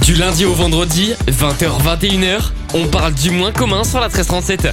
Du lundi au vendredi, 20h-21h, on parle du moins commun sur la 1337.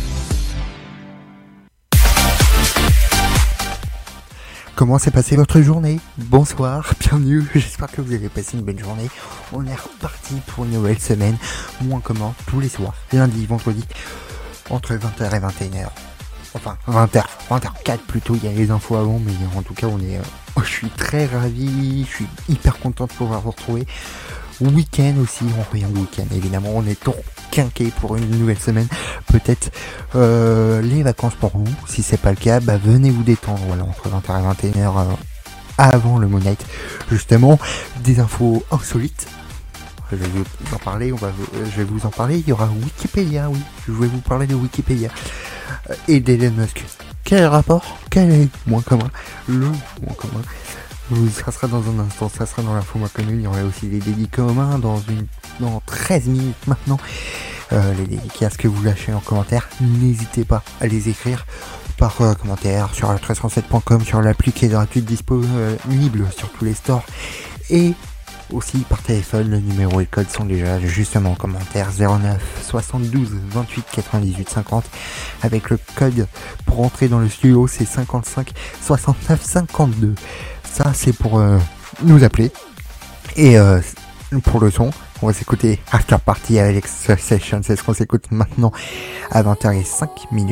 Comment s'est passée votre journée ? Bonsoir, bienvenue, j'espère que vous avez passé une bonne journée. On est reparti pour une nouvelle semaine, moins commun, tous les soirs, lundi, vendredi, entre 20h et 21h. Enfin, 20h04 plutôt, il y a les infos avant, mais en tout cas, je suis très ravi, je suis hyper content de pouvoir vous retrouver. Week-end aussi, on revient de week-end, évidemment, on est tout quinqué pour une nouvelle semaine. Peut-être les vacances pour vous, si c'est pas le cas, venez vous détendre, voilà, entre 20h et 21h avant le Moon Night. Justement, des infos insolites. Je vais vous en parler, il y aura Wikipédia, oui, je vais vous parler de Wikipédia et d'Elon Musk. Quel rapport ? Quel est le moins commun ? Le moins commun. Ça sera dans un instant, ça sera dans l'info moins connue. Il y aura aussi des dédits communs dans 13 minutes maintenant. Les dédicaces que vous lâchez en commentaire, n'hésitez pas à les écrire par commentaire sur 1337.com, sur l'appli qui est gratuite, disponible sur tous les stores, et aussi par téléphone. Le numéro et le code sont déjà justement en commentaire, 09 72 28 98 50. Avec le code pour entrer dans le studio, c'est 55 69 52. Ça, c'est pour nous appeler. Et pour le son, on va s'écouter After Party avec Alex Session. C'est ce qu'on s'écoute maintenant à 20h05.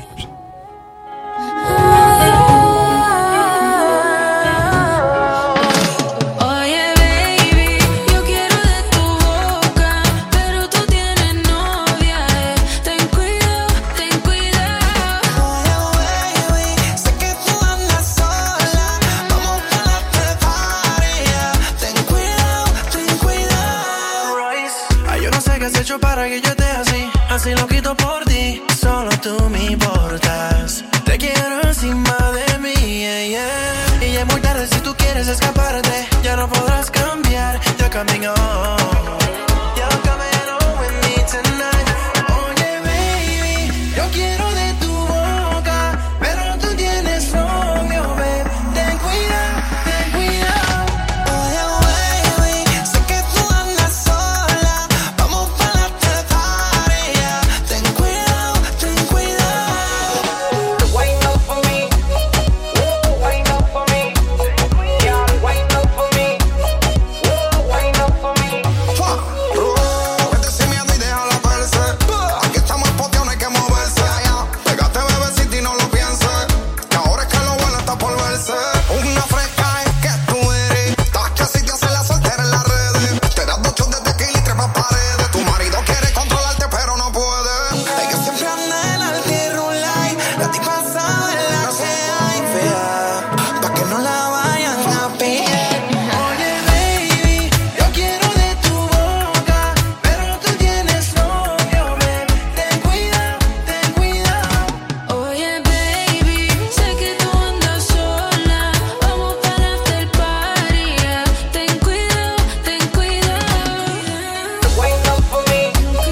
Para que yo esté así lo quito por ti, solo tú me importas. Te quiero encima de mí, yeah, yeah. Y ya es muy tarde si tú quieres escaparte, ya no podrás cambiar, you're coming on. You're coming on with me tonight. Oye, baby, yo quiero de tu boca, pero tú tienes novio, babe. Ten cuidado, ten cuidado. Oye, baby, sé que tú andas sola, vamos para la tefaria. Ten cuidado, ten cuidado. Wind up for me, wind up for me, yeah, wind up for me, wind up for me. Vete sin miedo y déjala verse. Aquí estamos poteados, no hay que moverse. Pégate, bebecita, y no lo pienses, que ahora es que lo bueno está por verse. Una fresca es que tú eres. Estás que si te hace la soltera en las redes. Te das 2 shots de tequila y trepas paredes. Tu marido quiere controlarte pero no puede. Ella siempre anda en altirulay, la tipa sabe la que hay fea, pa' que no la vayan a pillar. Oye, baby, yo quiero de tu boca, pero tú tienes novio, babe. Ten cuidado, ten cuidado. Oye, baby, sé que tú andas sola, vamos para el after party, yeah. Ten cuidado, ten cuidado. Wind up for me,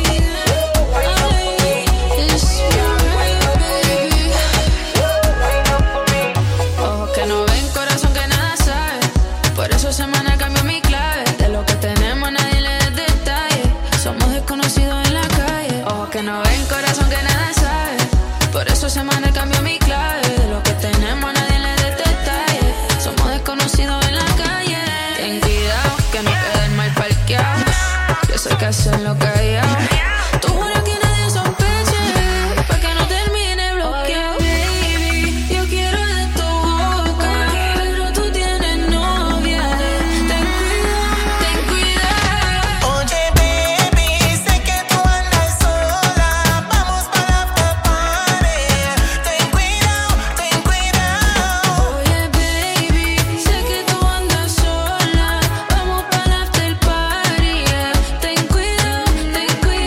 ojos que no ven, corazón que nada sabe. Por eso semana cambió mi clave. De lo que tenemos nadie le da detalle. Somos desconocidos en la calle. Ojos que no ven, corazón que nada sabe. Por eso semana cambió mi clave. De lo que tenemos nadie le da detalle. Somos desconocidos en la calle. Ten cuidado que no queden mal parqueados. Yo sé que hacerlo callado. Tú juras que nadie sospeche, pa' que no termine bloqueado. Baby, yo quiero de tu boca, pero tú tienes novia. Ten cuidado, ten cuidado. Oye, baby, sé que tú andas sola, vamos para la after party. Ten cuidado, ten cuidado. Oye, baby, sé que tú andas sola, vamos para la after party. Ten cuidado, ten cuidado.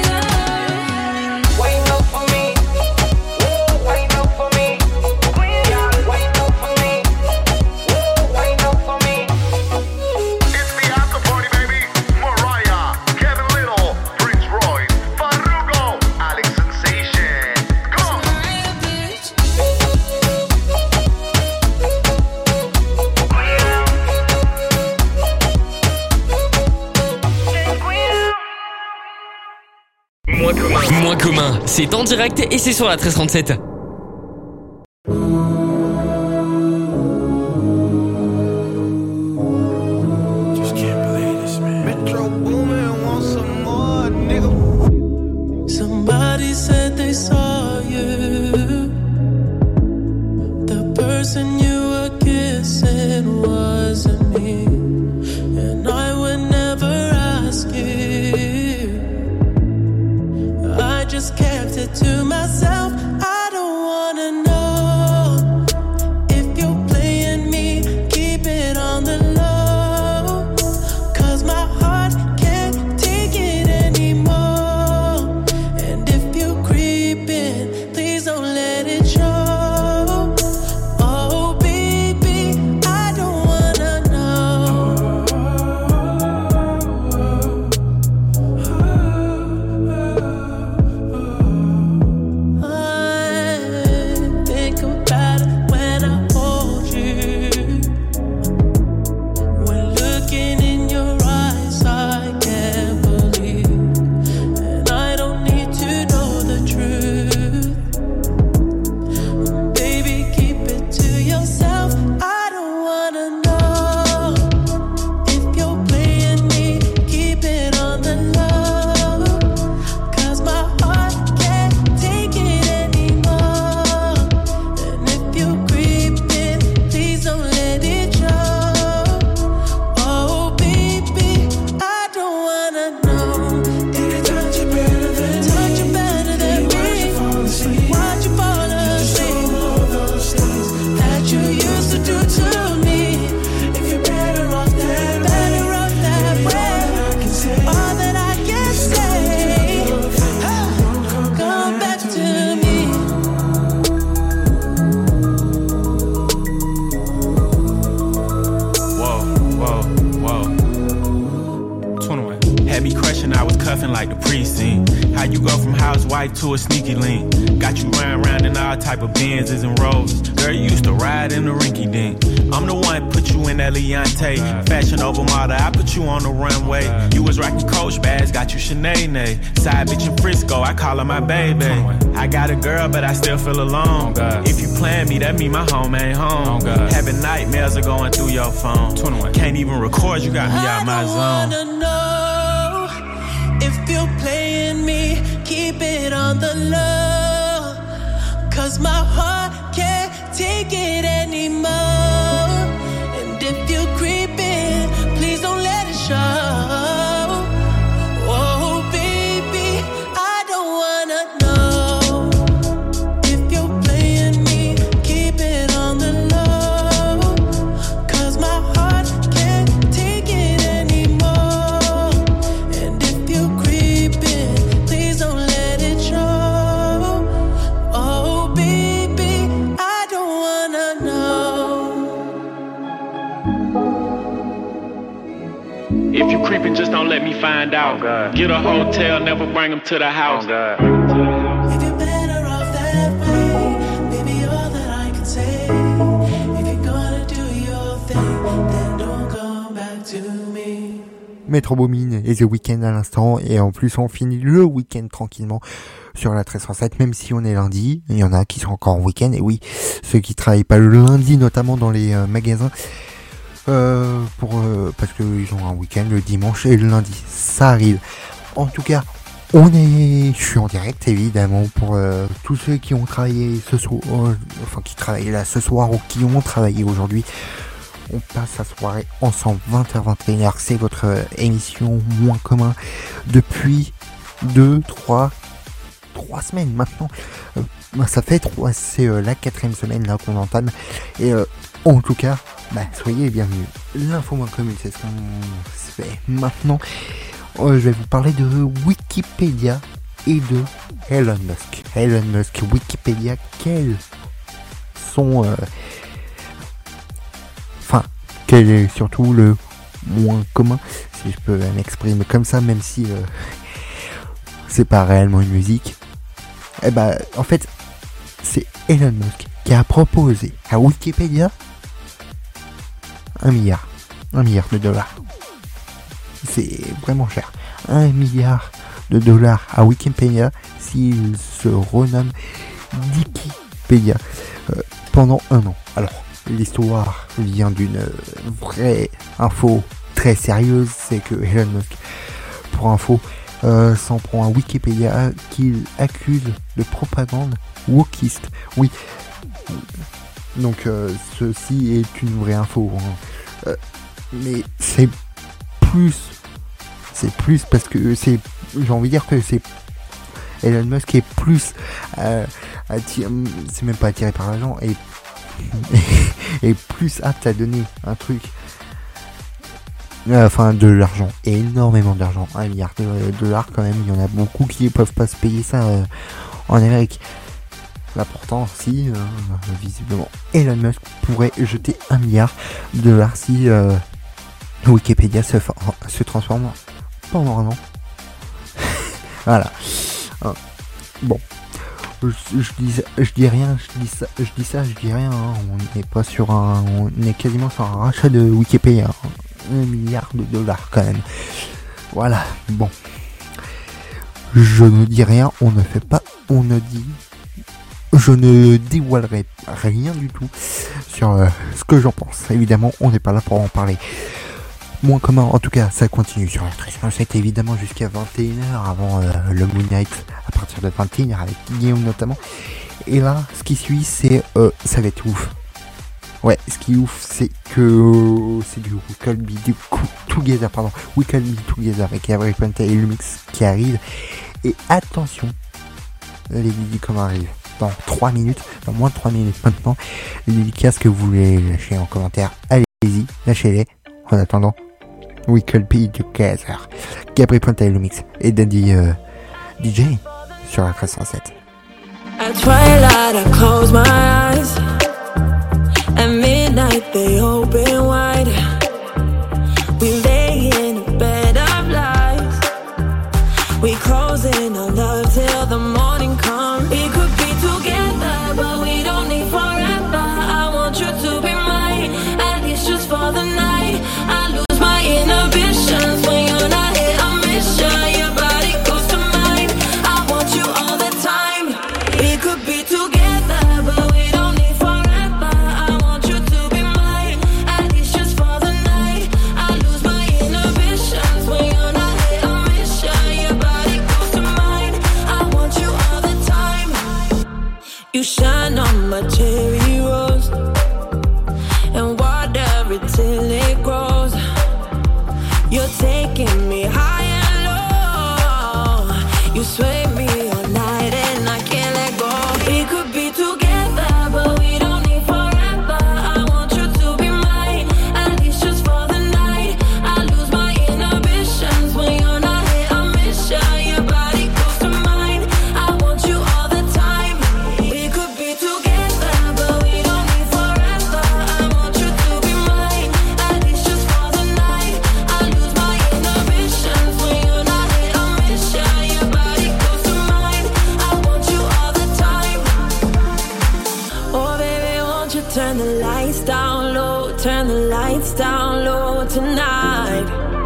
Moins commun, c'est en direct et c'est sur la 1337. Somebody said they saw you. The person you were kissing wasn't me, and I would never ask you. I just kept it to myself. I don't wanna know if you're playing me. Keep it on the low, 'cause my heart can't take it anymore. And if you creeping, please don't let it show. Oh baby, I don't wanna know. I think about it when I hold you. When looking in your eyes, I can't believe. And I don't need to know the truth. Baby, keep it to yourself. I don't wanna know if you're playing me. Keep it on the low, 'cause my heart can't take it anymore. And if you're creeping, please don't let it show. Oh baby, I don't wanna know. Did it touch you better than me? Touch you better than me? Why'd you fall asleep? All those things that you used to do to me. If you're better off that way, all that I can say, come back to me. Whoa. 21. Had me crushing, I was cuffing like the precinct. How you go from housewife to a sneaky link? Got you riding around in all type of Benzes and Rolls. Girl, you used to ride in the rinky dink. I'm the one put you in that Leontay. Fashion over model, I put you on the runway. You was rocking Coach bags, got you Sinead. Side bitch in Frisco, I call her my baby. I got a girl, but I still feel alone. If you plan me, that mean my home ain't home. Having nightmares are going through your phone. Can't even record, you got me out my zone. I don't wanna know if you're playing me. Keep it on the low, 'cause my heart can't take it anymore. And if you're creeping, please don't let it show. Oh baby, I don't wanna know if you're playing me. Keep it on the low, 'cause my heart can't take it anymore. And if you're creeping, please don't let it show. Oh baby, I don't wanna know. If you creeping, just don't let me find out. Get a hotel, never bring them to the house. If you're better off that way, baby, all that I can say. If you're gonna do your thing, then don't come back to me. Metro Boomin et The Weeknd à l'instant, et en plus on finit le week-end tranquillement sur la 1307, même si on est lundi. Il y en a qui sont encore en week-end, et oui, ceux qui travaillent pas le lundi, notamment dans les magasins, parce qu'ils ont un week-end le dimanche et le lundi, ça arrive. En tout cas, je suis en direct évidemment pour tous ceux qui ont travaillé ce soir, qui travaillent là ce soir ou qui ont travaillé aujourd'hui. On passe la soirée ensemble, 20h-21h, c'est votre émission Moins commun depuis 3 semaines maintenant. Ça fait 3, c'est la 4e semaine là qu'on entame. Et en tout cas, soyez les bienvenus. L'info moins commune, c'est ce qu'on fait maintenant. Je vais vous parler de Wikipédia et de Elon Musk. Elon Musk, Wikipédia, quels sont... quel est surtout le moins commun, si je peux m'exprimer comme ça, même si c'est pas réellement une musique. En fait, c'est Elon Musk qui a proposé à Wikipédia 1 milliard. 1 milliard de dollars. C'est vraiment cher. 1 milliard de dollars à Wikipédia s'il se renomme Wikipedia pendant 1 an. Alors, l'histoire vient d'une vraie info très sérieuse, c'est que Elon Musk, pour info, s'en prend à Wikipédia qu'il accuse de propagande wokiste. Oui, donc ceci est une vraie info, hein. Mais c'est plus parce que j'ai envie de dire que c'est Elon Musk est plus c'est même pas attiré par l'argent et plus apte à donner un truc, de l'argent, énormément d'argent, 1 milliard de dollars quand même. Il y en a beaucoup qui ne peuvent pas se payer ça en Amérique. Là pourtant, si visiblement Elon Musk pourrait jeter 1 milliard de dollars si Wikipédia se transforme pendant 1 an. Voilà. Bon. Je dis rien, hein. On n'est pas sur on est quasiment sur un rachat de Wikipédia, hein. 1 milliard de dollars quand même. Voilà, bon. Je ne dis rien, je ne dévoilerai rien du tout sur ce que j'en pense. Évidemment, on n'est pas là pour en parler. Moins commun, en tout cas, ça continue sur la 13.7 évidemment jusqu'à 21h avant le Moon Night à partir de 21h avec Guillaume notamment. Et là, ce qui suit, c'est ça va être ouf. Ouais, ce qui est ouf, c'est que c'est du We Could Be Together, avec Gabriel Puente et Lumix qui arrive. Et attention, les dédicaces arrivent dans 3 minutes, dans moins de 3 minutes maintenant. Les dédicaces que vous voulez lâcher en commentaire, allez-y, lâchez-les. En attendant, We Could Be Together, Gabriel Puente et Lumix et Daddy DJ sur la 13.7. At twilight I close my eyes. At midnight they open wide. We lay in a bed of lies. We close in our love till the morning comes. We could be together, but we don't need forever. I want you to be mine, at least just for the night. I lose my inhibitions when you're not here. I miss you, your body goes to mine. I want you all the time. We could be together, but we don't need forever. I want you to be mine, at least just for the night. I lose my inhibitions when you're not here. I miss you, your body goes to mine. I want you all the time. You shine on my cherry rose and water it till it grows. You're taking me high and low. You sway me all night and I can't let go. We could be together, but we don't need forever. I want you to be mine, at least just for the night. I lose my inhibitions when you're not here. I miss you, your body goes to mine. I want you all the time. We could be together, but we don't need forever. I want you to be mine, at least just for the night. I lose my inhibitions when you're not here. I miss you, your body goes to mine. I want you all the time. Oh baby, won't you turn the lights down low, turn the lights down low tonight.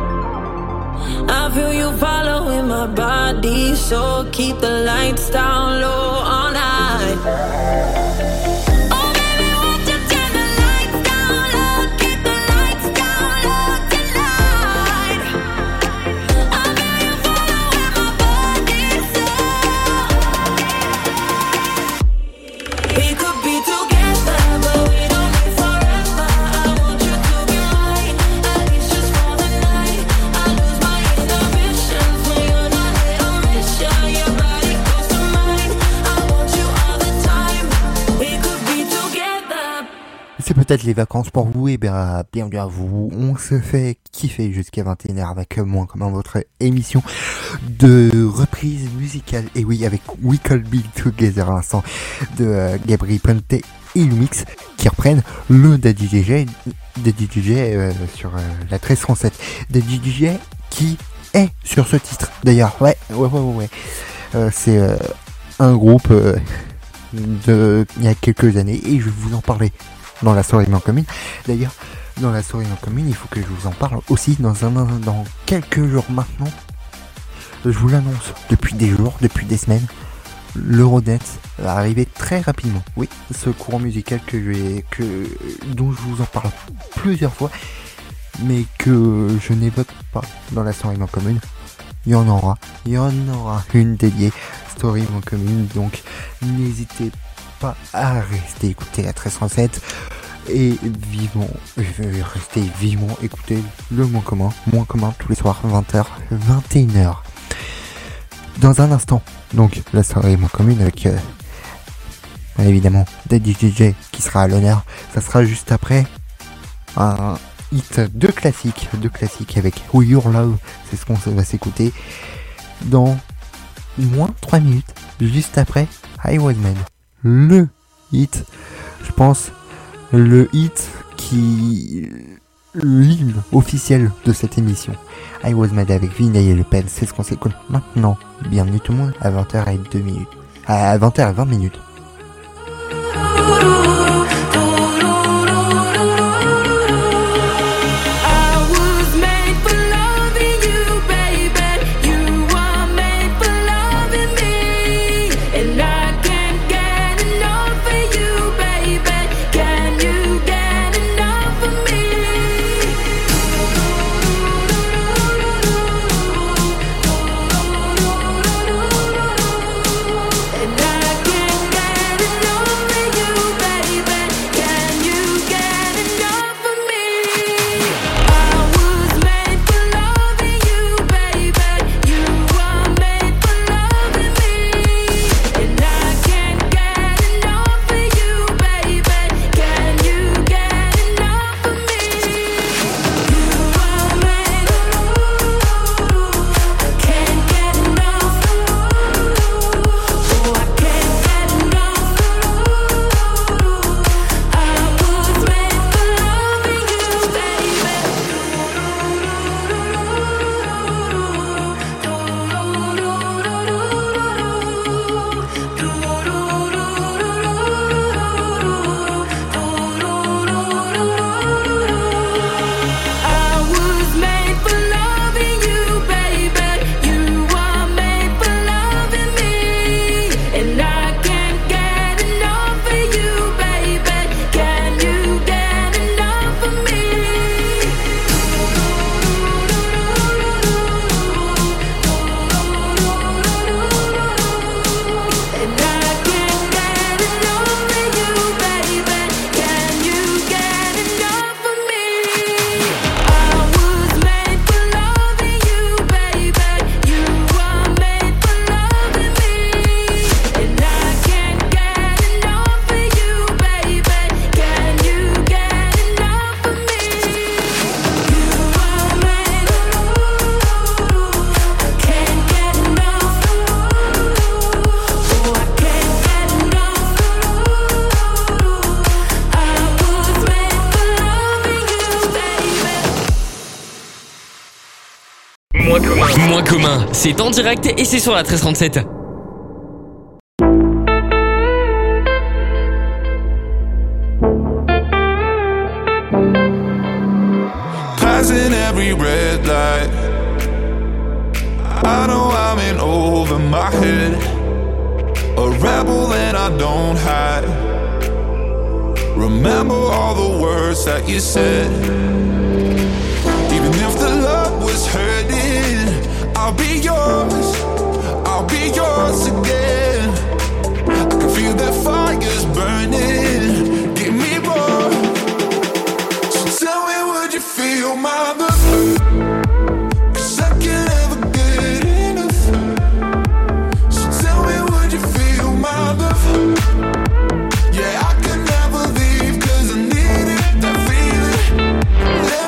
I feel you following my body, so keep the lights down low all night. Oh baby, won't you turn the lights down low, keep the lights down low tonight. I feel you following my body, so we could be together, but we don't need forever. I want you to be mine, at least just for the night. I lose my inhibitions when you're not here. I miss you, your body goes to mine. I want you all the time. We could be together. C'est peut-être les vacances pour vous, et bien bienvenue à vous. On se fait kiffer jusqu'à 21h avec moi, comme dans votre émission de reprise musicale. Et oui, avec We Could Be Together à l'instant de Gabriel Puente et Lumix qui reprennent le Daddy DJ sur la 13.7. Daddy DJ qui est sur ce titre d'ailleurs. Ouais. C'est un groupe il y a quelques années et je vais vous en parler dans la story en commune. D'ailleurs, dans la story en commune, il faut que je vous en parle aussi dans quelques jours maintenant. je vous l'annonce depuis des jours, depuis des semaines, l'Eurodance va arriver très rapidement. Oui, ce courant musical dont je vous en parle plusieurs fois, mais que je n'évoque pas dans la story en commune. Il y en aura une dédiée story en commune, donc n'hésitez pas à rester écouter la 1307 et rester vivement écouter le moins commun tous les soirs 20h 21h. Dans un instant, donc la story moins commune avec évidemment Daddy DJ qui sera à l'honneur. Ça sera juste après un hit de classique avec We Your Love. C'est ce qu'on va s'écouter dans moins 3 minutes, juste après I Was Made. Le hit, je pense, le hit l'hymne officiel de cette émission. I Was Made avec Vinay et Le Pen, c'est ce qu'on s'écoute maintenant. Bienvenue tout le monde à 20h et 2 minutes. À 20h et 20 minutes. Moins commun, c'est en direct et c'est sur la 1337. Passing every red light, I know I'm in over my head, a rebel and I don't hide. Remember all the words that you said. Even if the love was hurting, I'll be yours again. I can feel that fire's burning, give me more. So tell me, would you feel my love? 'Cause I can't ever get enough. So tell me, would you feel my love? Yeah, I can never leave 'cause I need it, that feeling.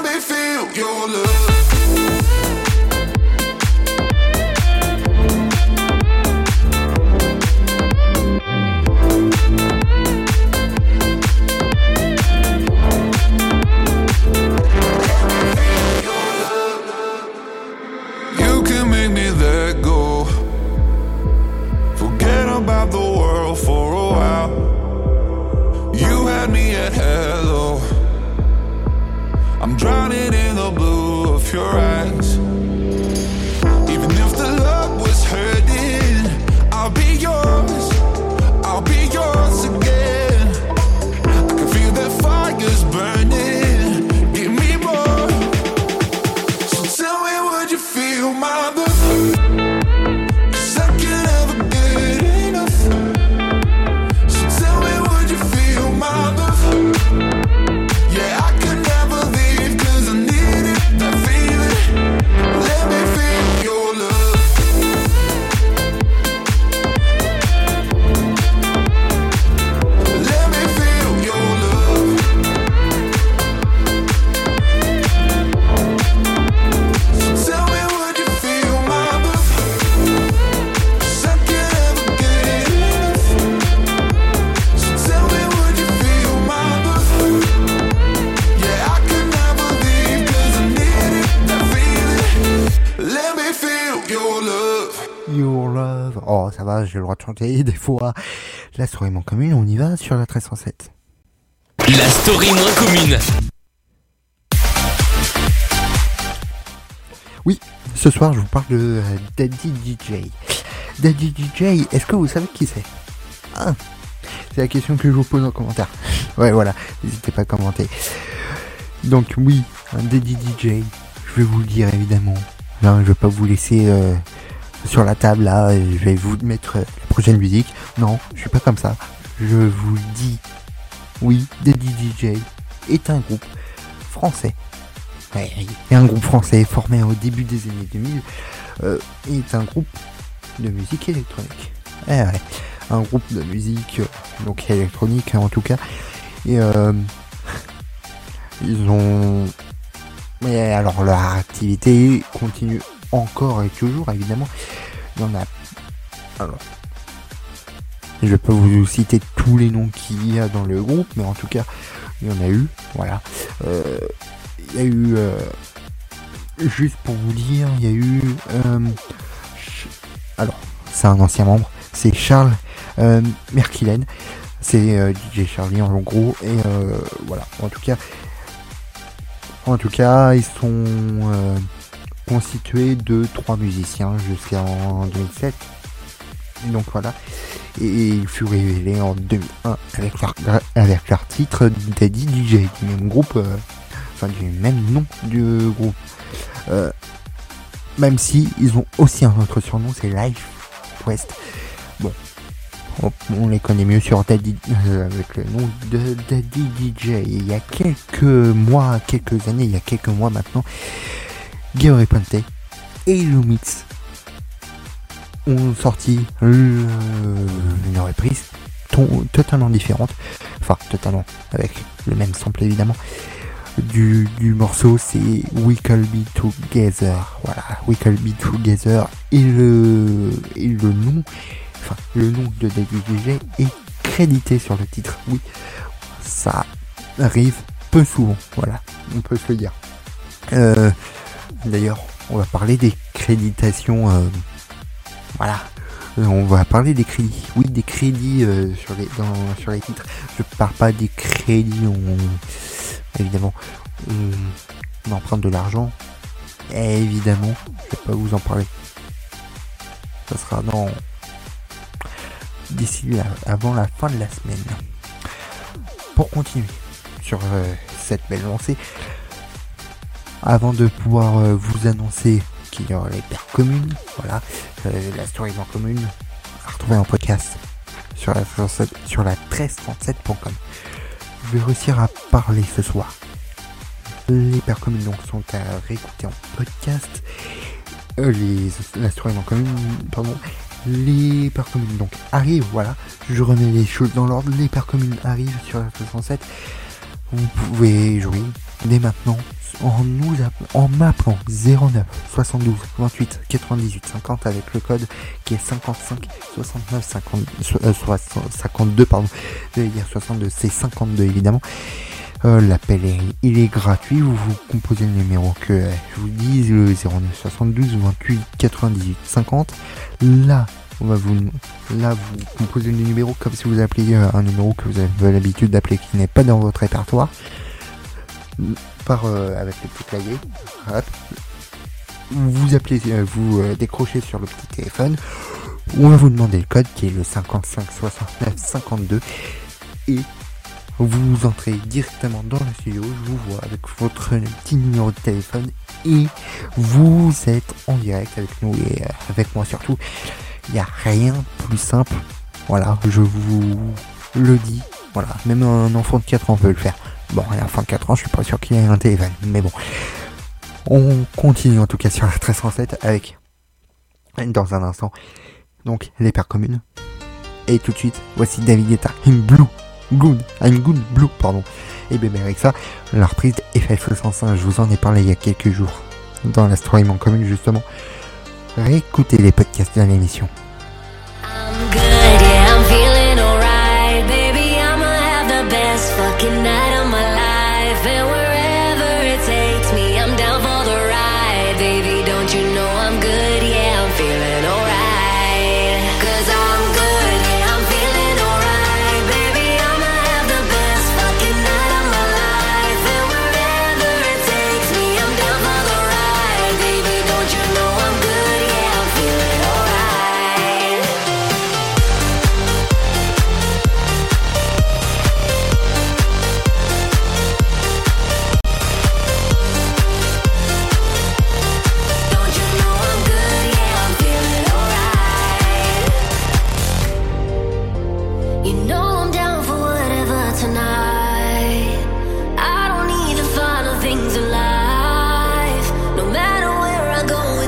your love. Your love. Oh, ça va, j'ai le droit de chanter des fois. La story moins commune, on y va sur la 1307. La story moins commune. Oui, ce soir, je vous parle de Daddy DJ. Daddy DJ, est-ce que vous savez qui c'est ? C'est la question que je vous pose en commentaire. Ouais, voilà, n'hésitez pas à commenter. Donc oui, un Daddy DJ, je vais vous le dire évidemment. Non, je vais pas vous laisser sur la table là, je vais vous mettre la prochaine musique. Non, je suis pas comme ça. Je vous le dis. Oui, Daddy DJ est un groupe français. Ouais, et un groupe français formé au début des années 2000 est un groupe de musique électronique. Ouais, un groupe de musique donc électronique en tout cas. Et ils ont... Mais alors leur activité continue encore et toujours évidemment. Il y en a... Alors... Je vais pas vous citer tous les noms qu'il y a dans le groupe, mais en tout cas, il y en a eu, voilà. Il y a eu... juste pour vous dire, il y a eu... alors, c'est un ancien membre, c'est Charles Merkilen. C'est DJ Charlie en gros, et voilà. En tout cas, ils sont constitués de 3 musiciens jusqu'en 2007. Et donc voilà. Et il fut révélé en 2001 avec leur titre Daddy DJ, du même groupe, du même nom du groupe. Même si ils ont aussi un autre surnom, c'est Life West. Bon, on les connaît mieux sur Daddy avec le nom de Daddy DJ. Il y a quelques mois maintenant, Gary Ponte et Lumix ont sorti une reprise totalement différente, enfin totalement avec le même sample évidemment du morceau. C'est We Can Be Together, voilà, We Can Be Together, et le nom, le nom de Daddy DJ est crédité sur le titre. Oui, ça arrive peu souvent, voilà, on peut se le dire. D'ailleurs, on va parler des créditations. Voilà, on va parler des crédits. Oui, des crédits sur les titres. Je parle pas des crédits, évidemment, on emprunte de l'argent. Et évidemment, je vais pas vous en parler. Ça sera d'ici avant la fin de la semaine. Pour continuer sur cette belle lancée, avant de pouvoir vous annoncer qu'il y aura les paires communes, voilà, la story en commune à retrouver en podcast sur la 1337.com. Je vais réussir à parler ce soir. Les paires communes donc sont à réécouter en podcast. La story en commune, pardon. Les paires communes donc arrivent, voilà. Je remets les choses dans l'ordre. Les paires communes arrivent sur la 1337. Vous pouvez jouer dès maintenant en m'appelant 09 72 28 98 50 avec le code qui est 55 69 52, pardon, je vais dire 62, c'est 52 évidemment. L'appel il est gratuit. Vous composez le numéro que je vous dis, le 09 72 28 98 50. Là vous composez le numéro comme si vous appeliez un numéro que vous avez l'habitude d'appeler qui n'est pas dans votre répertoire. Avec le petit clavier, hop. Vous appelez, vous décrochez sur le petit téléphone. On va vous demander le code qui est le 55 69 52 et vous entrez directement dans le studio. Je vous vois avec votre petit numéro de téléphone et vous êtes en direct avec nous et avec moi surtout. Il n'y a rien de plus simple. Voilà, je vous le dis. Voilà, même un enfant de 4 ans peut le faire. Bon, un enfant de 4 ans, je suis pas sûr qu'il ait un téléphone, mais bon. On continue en tout cas sur la 1307 avec, dans un instant, donc les paires communes. Et tout de suite, voici David Guetta, I'm Good Blue, pardon. Et bébé avec ça, la reprise de FF65, je vous en ai parlé il y a quelques jours, dans la story en commune justement. Réécoutez les podcasts de l'émission. I'm good, yeah, I'm feeling alright, baby, I'ma have the best fucking night of my life, and wherever it takes me, I'm down for the ride, baby, don't you know I'm good, yeah,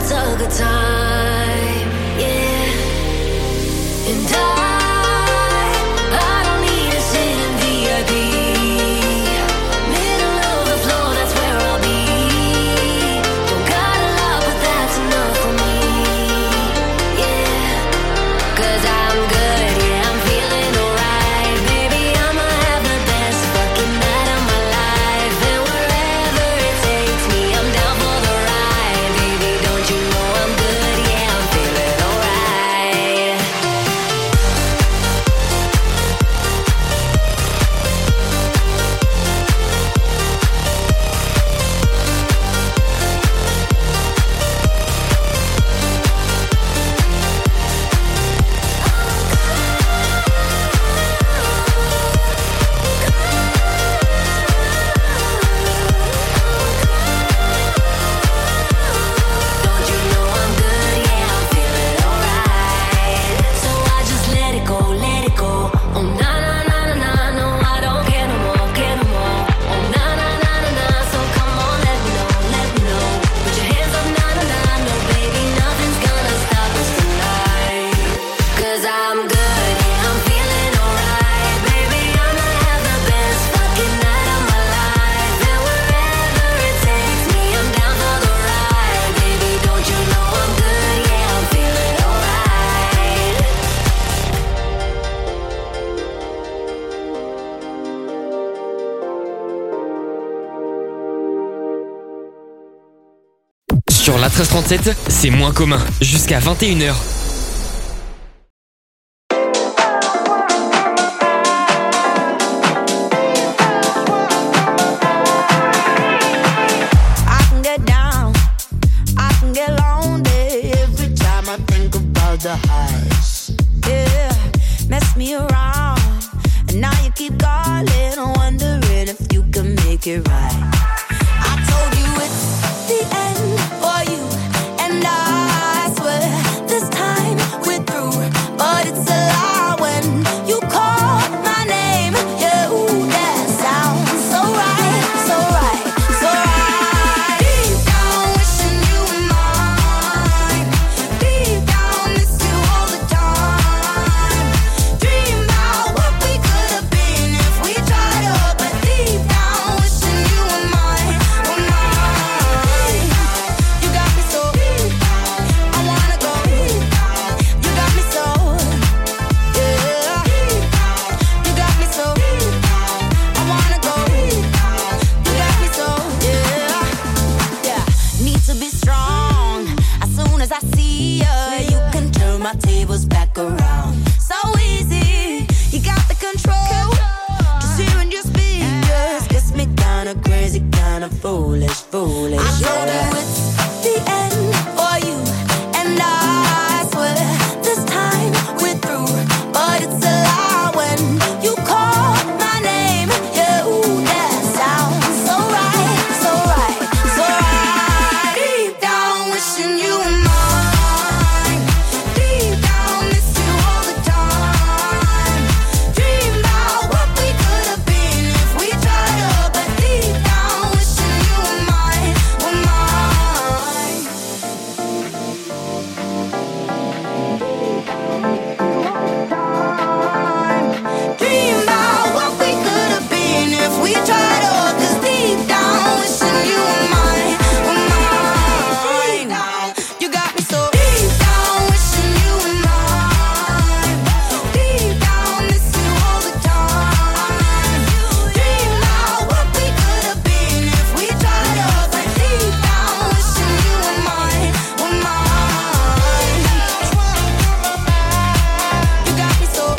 it's a good time, yeah. And I don't need to sit in VIP. Middle of the floor, that's where I'll be. Don't got a lot, but that's enough for me, yeah. 'Cause I'm good, yeah, I'm feeling alright. Baby, I'ma have the best fucking night of my life. And wherever it takes me, I'm down for the ride. Baby, don't you know I'm good, yeah, I'm feeling alright. Don't you know I'm good, yeah, I'm feeling alright. So I just let it go, let it go. Oh na na na na na, no I don't care no more, care no more. Oh na na na na na, so come on, let me know, let me know. Put your hands up, na na na, no baby, nothing's gonna stop us tonight. 'Cause I'm good, yeah, I'm feeling alright. Baby, I'ma have the best fucking night of my life. And wherever it takes me, I'm down for the ride. Baby, don't you know I'm good, yeah, I'm feeling alright. Sur la 1337, c'est moins commun. Jusqu'à 21h. I can get down, I can get lonely every time I think about the highs. Yeah, mess me around, and now you keep calling, wondering if you can make it right. I told you it's the end for you, and I swear this time we're through. But it's a lie when you call my name. Yeah, ooh, that sounds so right, so right, so right. Deep down, wishing you were mine. Deep down, miss you all the time. Dream about what we could have been if we tried up. But deep down, wishing you were mine, were mine. You got me so, I wanna go. You got me so, yeah. You got me so, I wanna go. You got me so, yeah. Yeah, need to be strong. As soon as I see ya, you can turn my tables back around. So easy, you got the control. Just hearing your speakers gets me kinda crazy, kinda foolish, foolish. I told you it's the end for you, and I swear this time we're through. But it's a lie when you call my name. Yeah, ooh, that sounds so right, so right, so right. Deep down, wishing you were mine. Deep down, miss you all the time. Dream about what we could have been if we tried up. But deep down, wishing you were mine, were mine. Dream about what we could have been if we tried up. 'Cause deep down, wishing you were mine, were mine. You got me so deep down, wishing you were mine. Deep down, miss you all the time. Dream about what we could have been if we tried up. But deep down, wishing you were mine, were mine. You got me so,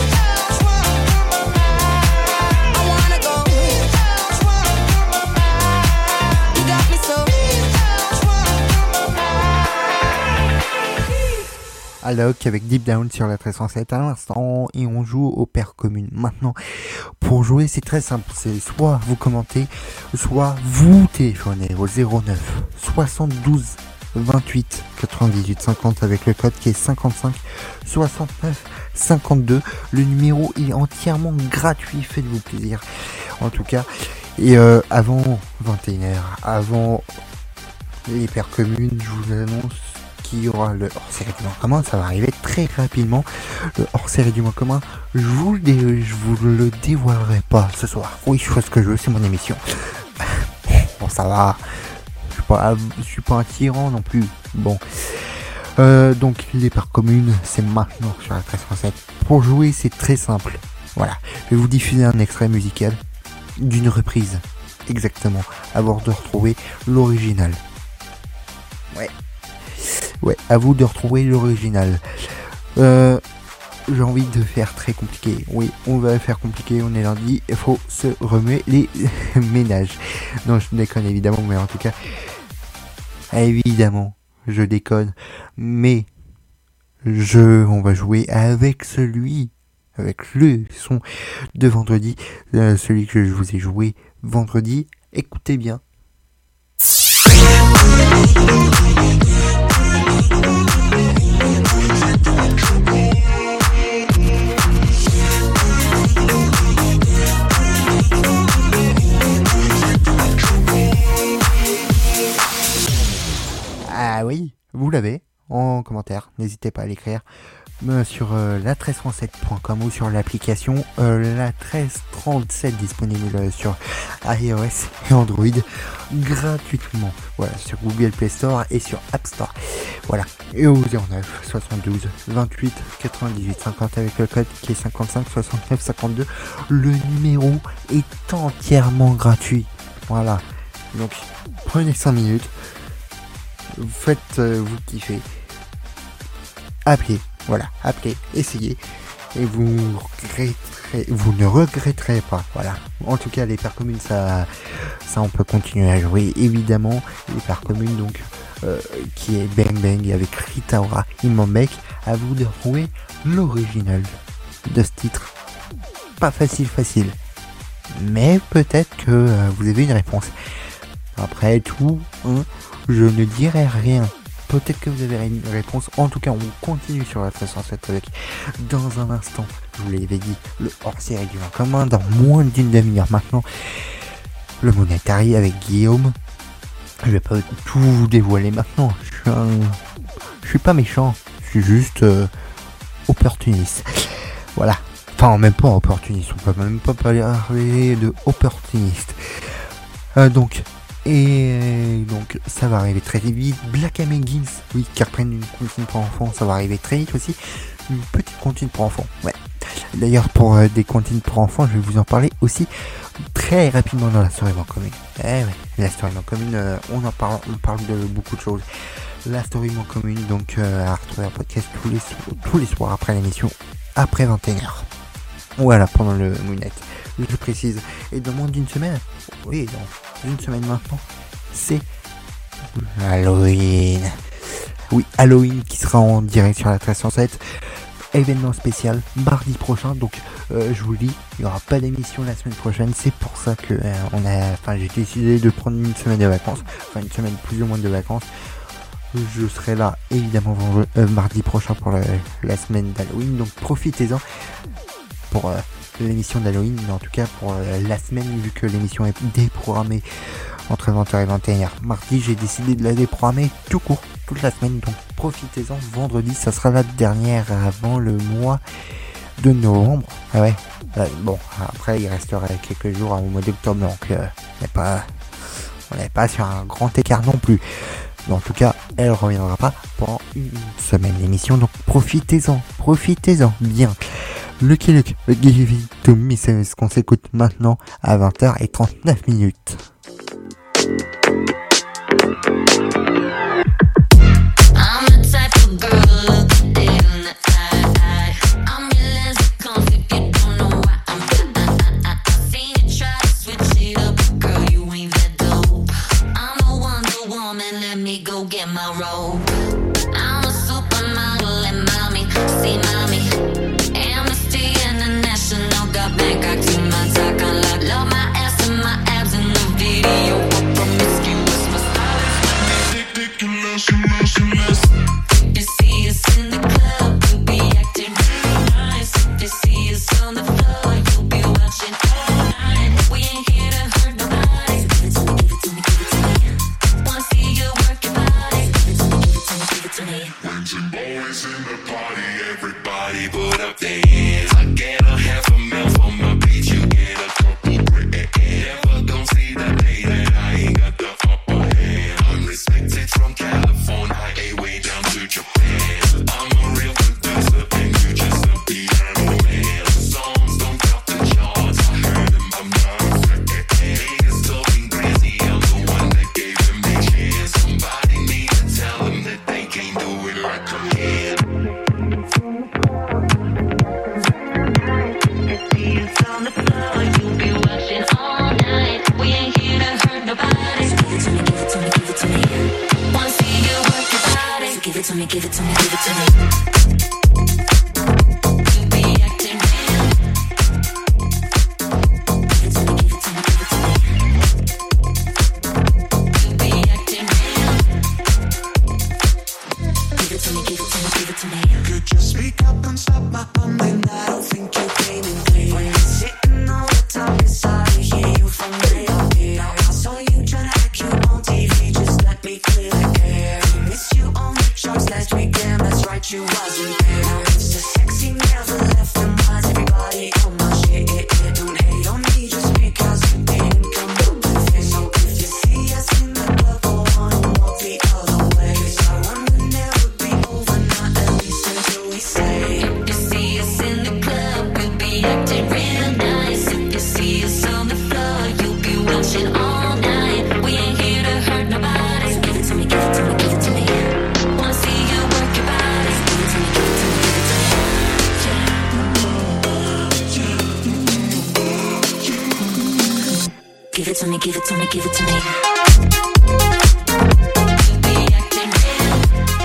I wanna go. You got me so. Alok avec Deep Down sur la 1307 à l'instant, et on joue au paires communes. Maintenant, pour jouer, c'est très simple, c'est soit vous commentez, soit vous téléphonez au 09 72 28 98 50 avec le code qui est 55 69 52. Le numéro est entièrement gratuit, faites-vous plaisir. En tout cas, et avant 21h, avant l'hypercommune, je vous annonce qu'il y aura le hors-série du mois commun, ça va arriver très rapidement. Le hors-série du mois commun, je vous le dévoilerai pas ce soir. Oui, je fais ce que je veux, c'est mon émission. Bon, ça va. Je suis pas un tyran non plus. Bon. Donc, l'hypercommune, c'est maintenant sur la 13.7. Pour jouer, c'est très simple. Voilà. Je vais vous diffuser un extrait musical d'une reprise. Exactement. Avant de retrouver l'original. Ouais, à vous de retrouver l'original. J'ai envie de faire très compliqué. Oui, on va faire compliqué, on est lundi, il faut se remuer les ménages. Non, je déconne évidemment, mais en tout cas, évidemment, je déconne. Mais, on va jouer avec le son de vendredi, celui que je vous ai joué vendredi. Écoutez bien. Ah oui, vous l'avez en commentaire, n'hésitez pas à l'écrire sur la1337.com ou sur l'application la1337 disponible sur iOS et Android gratuitement. Voilà, sur Google Play Store et sur App Store. Voilà, et au 09 72 28 98 50 avec le code qui est 55 69 52. Le numéro est entièrement gratuit. Voilà, donc prenez 5 minutes. Faites vous kiffer. Appelez, essayez et vous ne regretterez pas. Voilà. En tout cas, l'hypercommune, ça on peut continuer à jouer. Évidemment, l'hypercommune donc qui est Bang Bang avec Rita Ora, Imam Beck. À vous de trouver l'original de ce titre. Pas facile, mais peut-être que vous avez une réponse. Après tout, je ne dirai rien. Peut-être que vous avez une réponse. En tout cas, on continue sur la 1307 avec, dans un instant, je vous l'avais dit, le hors-série du mois commun, dans moins d'une demi-heure maintenant, le Monatari avec Guillaume. Je vais pas tout vous dévoiler maintenant. Je suis pas méchant. Je suis juste opportuniste. Voilà. Enfin, même pas opportuniste. On peut même pas parler de opportuniste. Donc, ça va arriver très vite. Black Amegins, oui, qui reprennent une comptine pour enfants, ça va arriver très vite aussi. Une petite comptine pour enfants, ouais. D'ailleurs, pour des comptines pour enfants, je vais vous en parler aussi très rapidement dans la story bank commune. La story bank commune, on parle de beaucoup de choses. La story bank commune, donc à retrouver un podcast tous les soirs après l'émission, après 21h. Voilà, pendant le Moonlight, je précise. Et dans moins d'une semaine, oui, dans une semaine maintenant, c'est Halloween. Oui, Halloween qui sera en direct sur la 1307. Événement spécial mardi prochain, donc je vous le dis, il n'y aura pas d'émission la semaine prochaine. C'est pour ça que j'ai décidé de prendre une semaine de vacances, une semaine plus ou moins de vacances. Je serai là évidemment mardi prochain pour la semaine d'Halloween, donc profitez-en pour l'émission d'Halloween, mais en tout cas pour la semaine, vu que l'émission est déprogrammée entre 20h et 21h. Mardi, j'ai décidé de la déprogrammer tout court, toute la semaine, donc profitez-en. Vendredi, ça sera la dernière avant le mois de novembre. Ah ouais, bon, après il restera quelques jours au mois d'octobre, donc on n'est pas sur un grand écart non plus. Mais en tout cas, elle reviendra pas pendant une semaine l'émission, donc profitez-en bien. Lucky Luke, Give It To Me, c'est ce qu'on s'écoute maintenant à 20h39. I'm the type of girl look dead in the eye. I'm your lexicon if you don't know why I seen you try to switch it up, girl, you ain't that dope. I'm a Wonder Woman, let me go get my robe. I'm a supermodel and mommy, see mommy. Amnesty International got Bangkok to my talk on lock. Love my ass and my abs in the video. Promiscuous, my style is ridiculous. If you see us in the club, you'll be acting real nice. If you see us on the floor, you'll be watching all night. We ain't here to hurt nobody. Wanna see you work to me. When some boys in the party, everybody put up their hands. I get a half a mil for my beat, you get a couple grand. Never gon' see the day that I ain't got the upper hand. I'm respected from California, way down to Japan. I'm a real producer, and you just a piano man. Songs don't top the charts, I heard them, I'm not afraid. Niggas talking crazy, I'm the one that gave them a chance. Somebody need to tell them that they can't do it like I can. On the floor, you'll be watching all night. We ain't here to hurt nobody. So give it to me, give it to me, give it to me. Wanna see you work your body. So give it to me, give it to me, give it to me. You be acting real. Give it to me, give it to me, give it to me. You be acting real. Give it to me, give it to me, give it to me. Could you speak up and stop my bumming? I don't think you're gaming clear. When you're sitting all the time, it's hard to hear you from way up here. I saw you trying to act cute on TV, just let me clear the air. Missed you on the charts last weekend, that's right, you wasn't there. Now it's the sexy never left and minds, everybody on my shit. Don't hate on me just because you didn't come up with it. So if you see us in the club, go on and walk the other way. 'Cause I want to never be over, not at least until we say. If you see us in the club, we'll be acting real nice. If you see us on the floor, you'll be watching all night. We ain't here to hurt nobody. So give it to me, give it to me, give it to me. Wanna see you work your body. So give it to me, give it to me, give it to me. Give it to me, give it to me, give it to me. You'll be acting real.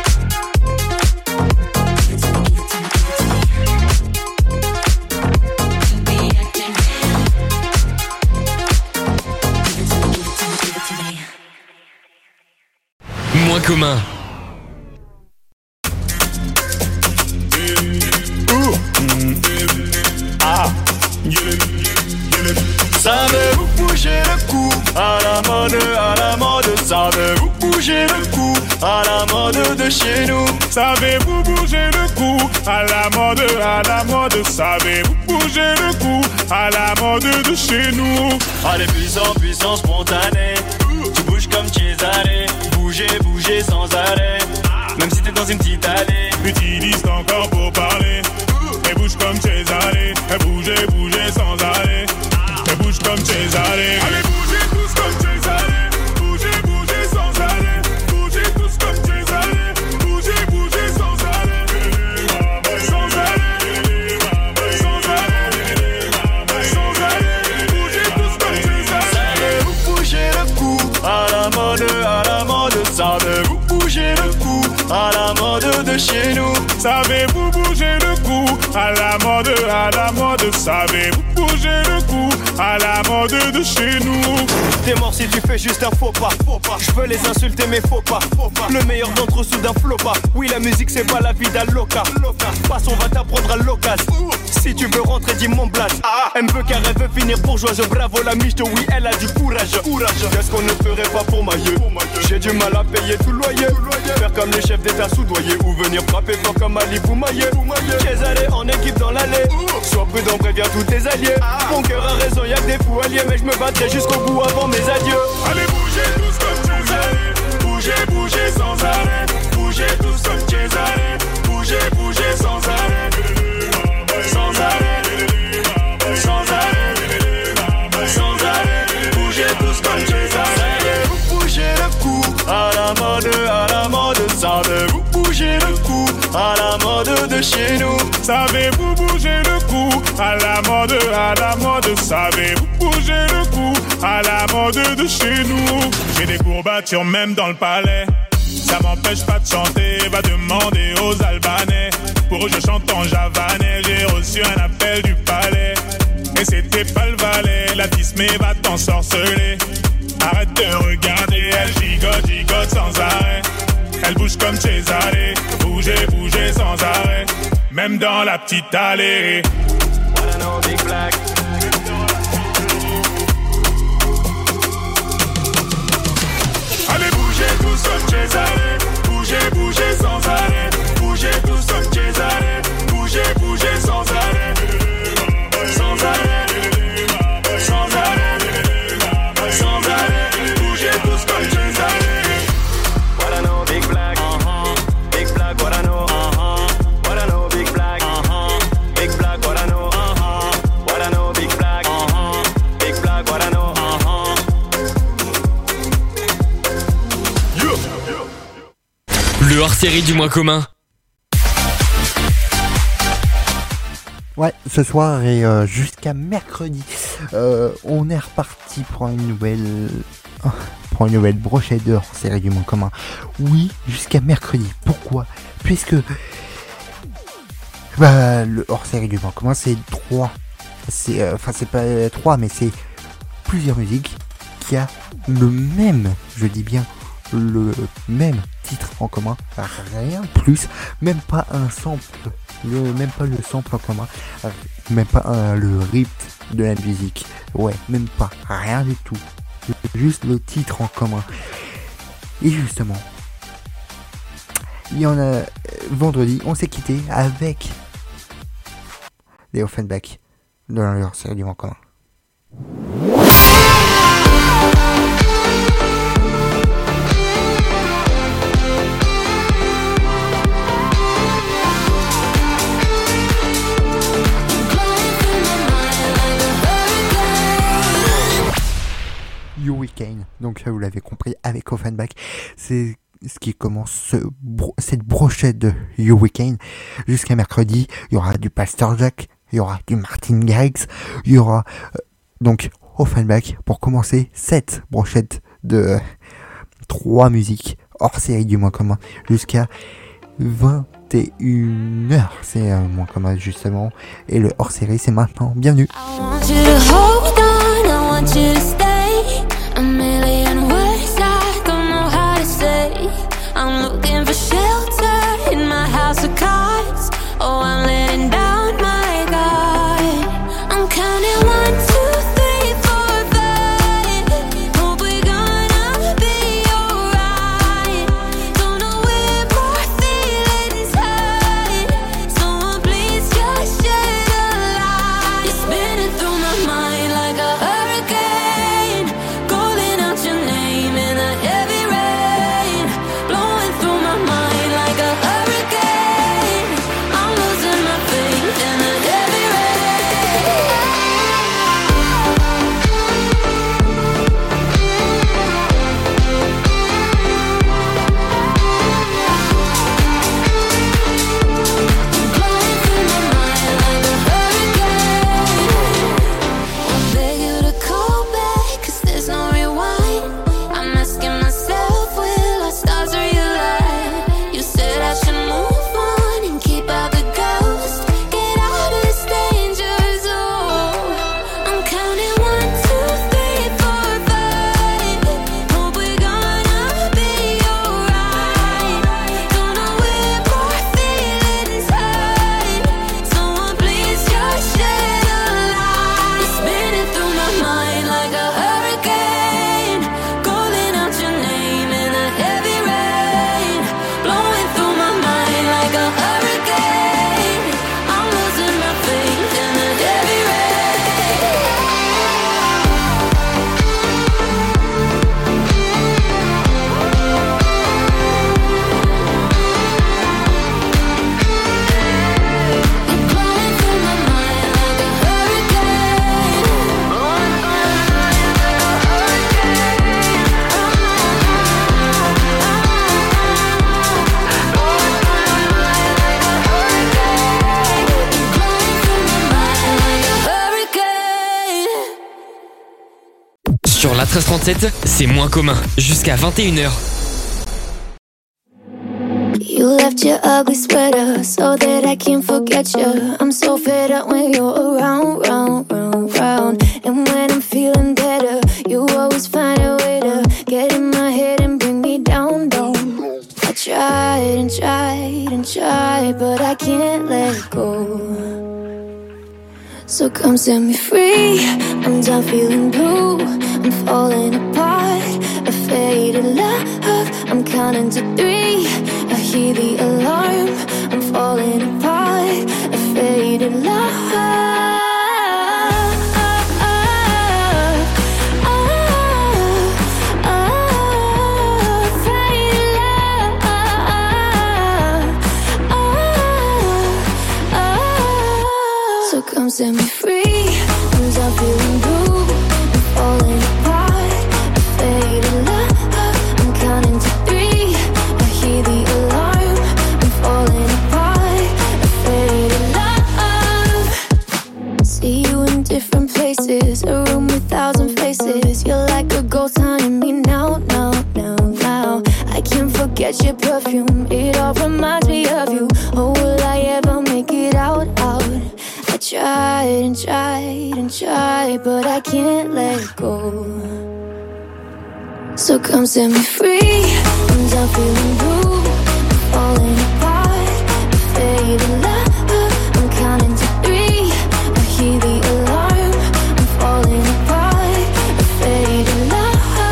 Give it to me, give it to me, give it to me. You'll be acting real. Give it to me, give it to me, give it to me. Moins commun. Savez-vous bouger le cou à la mode, savez-vous bouger le cou à la mode de chez nous? Savez-vous bouger le cou à la mode, savez-vous bouger le cou à la mode de chez nous? Allez, puissant, spontané, tu bouges comme Cesare, bouger sans arrêt, même si t'es dans une petite allée. Utilise ton corps pour parler, et bouge comme Cesare, et bouger sans arrêt, et bouge comme Cesare. Allez, bougez tous comme Cesare, bougez sans arrêt, bougez tous comme Cesare, bougez sans arrêt, sans arrêt, bougez tous comme Cesare. Savez-vous bouger le cou à la mode, savez-vous bouger le cou à la mode de chez nous? Savez-vous bouger le cou à la mode, savez-vous bouger le cou à la mode de chez nous? T'es mort si tu fais juste un faux pas. Je peux les insulter mais faut pas. Le meilleur d'entre eux sous d'un flot pas. Oui, la musique c'est pas la vie d'un loca. Passe, on va t'apprendre à l'occasion. Si tu veux rentrer, dis mon blaze. Elle me veut car elle veut finir bourgeoise. Bravo la miche, oui, elle a du courage. Qu'est-ce qu'on ne ferait pas pour ma gueule? J'ai du mal à payer tout le loyer. Faire comme les chefs d'état soudoyés ou venir frapper fort comme Ali Boumaillé. Cesare en équipe dans l'allée. Sois prudent, préviens tous tes alliés. Mon cœur a raison, y'a que des fous alliés, mais je me battrai jusqu'au bout avant mes adieux. Allez, bougez tous comme Cesare, bougez sans arrêt, bougez tous comme Cesare, bougez sans arrêt, sans arrêt, bougez tous comme Cesare. Savez-vous bouger le cou à la mode, savez-vous bouger le cou à la mode de chez nous? Savez-vous bouger le cou à la mode, savez-vous bouger le cou à la mode de chez nous? J'ai des courbatures même dans le palais, ça m'empêche pas de chanter, va demander aux Albanais. Pour eux je chante en javanais, j'ai reçu un appel du palais, et c'était pas le valet, la Disney va t'ensorceler. Arrête de regarder, elle gigote sans arrêt, elle bouge comme Cesare, bougez sans arrêt, même dans la petite allée. Wanna know Big Black? Allez, bougez tous comme Cesare, bougez sans le hors-série du mois commun. Ouais, ce soir et jusqu'à mercredi, on est reparti pour une nouvelle brochette de hors-série du mois commun. Oui, jusqu'à mercredi. Pourquoi ? Puisque le hors-série du mois commun, c'est 3. C'est pas 3, mais c'est plusieurs musiques qui a le même, je dis bien le même titre en commun, rien de plus, même pas un sample, même pas le sample en commun, même pas le rythme de la musique, ouais, même pas, rien du tout, juste le titre en commun. Et justement, il y en a vendredi, on s'est quitté avec les Offenbach dans leur série du mois commun. You Weekend, donc vous l'avez compris, avec Offenbach, c'est ce qui commence cette brochette de You Weekend jusqu'à mercredi. Il y aura du Pastor Jack, il y aura du Martin Garrix, il y aura donc Offenbach pour commencer cette brochette de 3 musiques hors série du mois commun jusqu'à 21h. C'est un mois commun justement, et le hors série c'est maintenant. Bienvenue. A million words I don't know how to say. I'm looking for shelter in my house of cards. Oh, I'm letting down my guard. I'm counting 1, 2, 3, 4, 5. Hope we're gonna be alright. Don't know where more feelings hide. Someone please just shed a light. You're spinning through my mind like a hurricane. Sur la 1337, c'est moins commun, jusqu'à 21h. You left your ugly sweater so that I can't forget you. I'm so fed up when you're around, round, round, round. And when I'm feeling better, you always find a way to get in my head and bring me down, down. I tried and tried and tried, but I can't let go. So come set me free, I'm done feeling blue. I'm falling apart, a faded love. I'm counting to 3, I hear the alarm. I'm falling apart, a faded love. So come set me free, I'm done feeling blue. I'm falling apart, a faded love. I'm counting to 3, I hear the alarm. reminds me of you. Oh, will I ever make it out? I tried and tried and tried, but I can't let go. So come set me free. I'm done feeling blue, I'm falling apart, fading love. I'm counting to 3. I hear the alarm. I'm falling apart, fading love.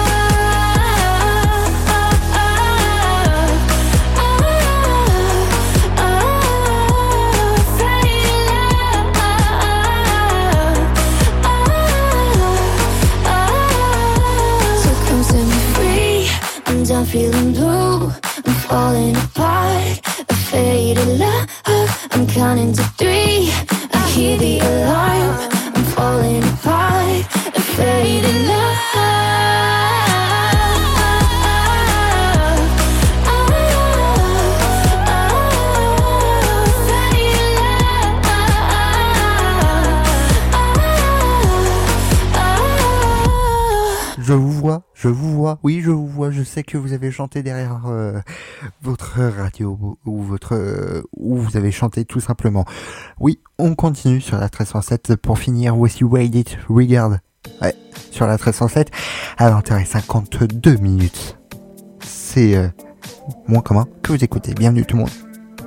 I'm feeling blue, I'm falling apart, a faded love. I'm counting to 3. I hear the alarm. I'm falling apart, a faded love. Je vous vois, oui je vous vois, je sais que vous avez chanté derrière votre radio ou où vous avez chanté tout simplement. Oui, on continue sur la 1307 pour finir. Voici Wade It, Regard. Ouais, sur la 1307 à 20h52. C'est moins commun que vous écoutez. Bienvenue tout le monde.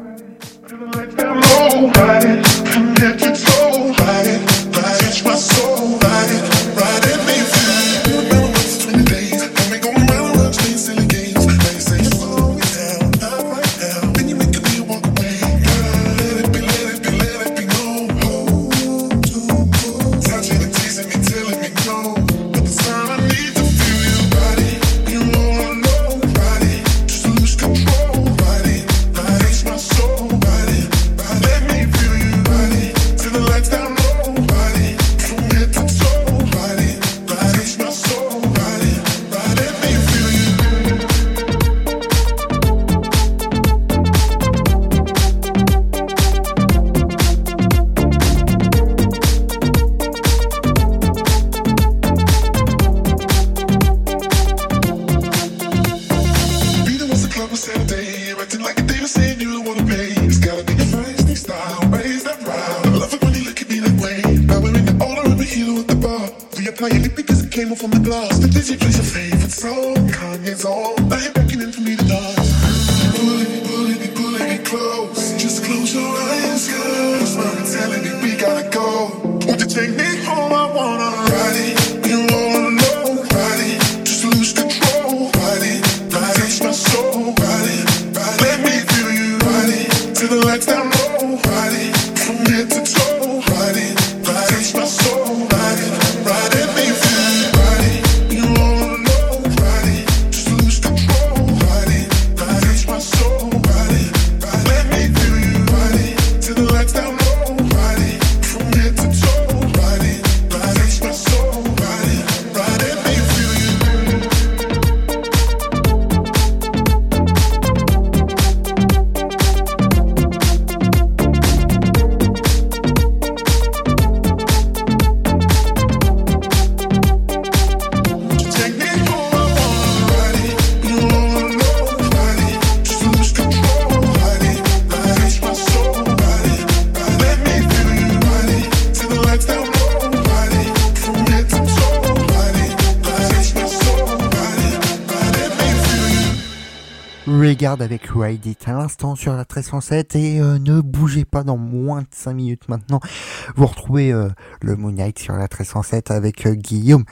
Regarde avec Ride It à l'instant sur la 1307 et ne bougez pas, dans moins de 5 minutes maintenant vous retrouvez le Moonlight sur la 1307 avec Guillaume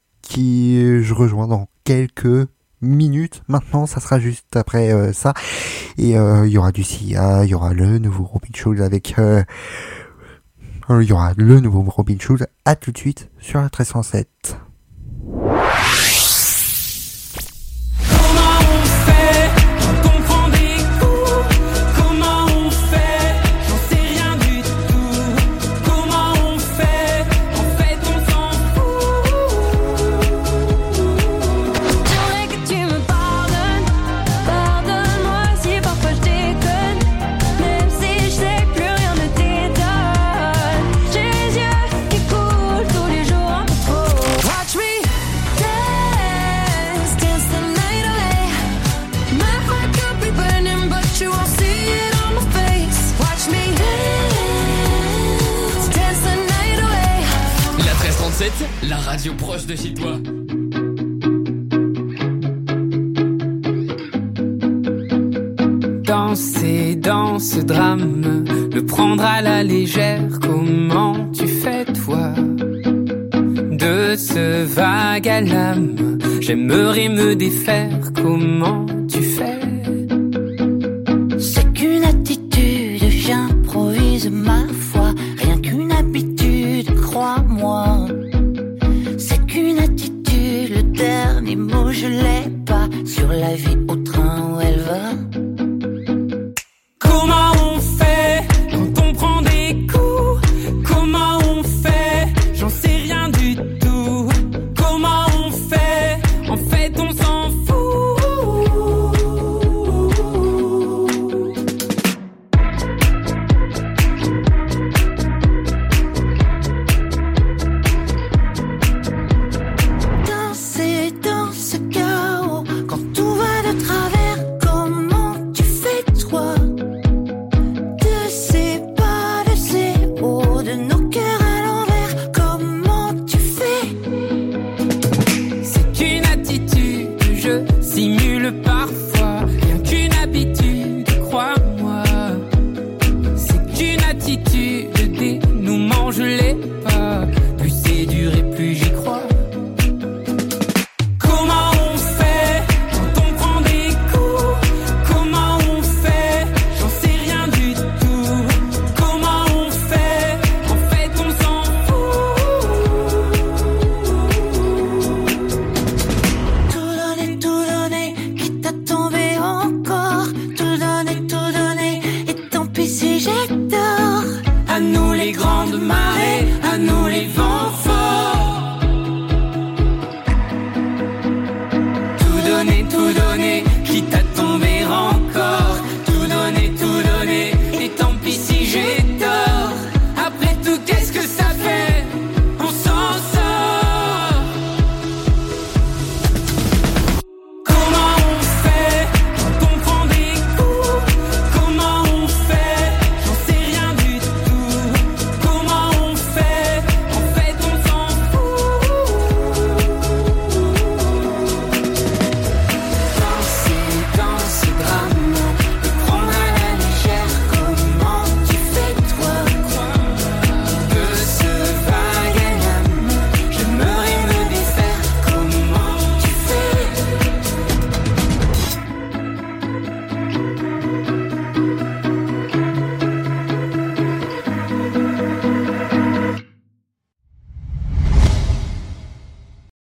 qui je rejoins dans quelques minutes. Maintenant ça sera juste après ça et il y aura du Sia, il y aura le nouveau Robin Schulz avec il y aura le nouveau Robin Schulz. À tout de suite sur la 1307. Watch la radio proche de chez toi. Danser dans ce drame, le prendre à la légère, comment tu fais toi? De ce vague à l'âme, j'aimerais me défaire, comment tu fais?